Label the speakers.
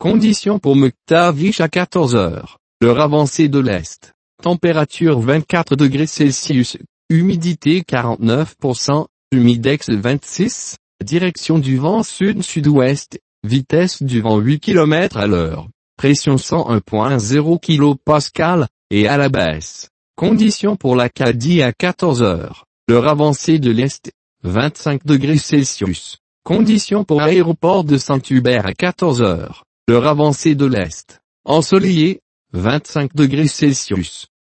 Speaker 1: Conditions pour McTavish à 14 heures. L'heure avancée de l'Est. Température 24 degrés Celsius. Humidité 49%. Humidex 26. Direction du vent sud-sud-ouest. Vitesse du vent 8 km à l'heure. Pression 101.0 kPa, et à la baisse. Conditions pour l'Acadie à 14 heures. L'heure avancée de l'Est. 25 degrés Celsius. Conditions pour l'aéroport de Saint-Hubert à 14 heures. L'heure avancée de l'Est. Ensoleillé. 25 degrés Celsius.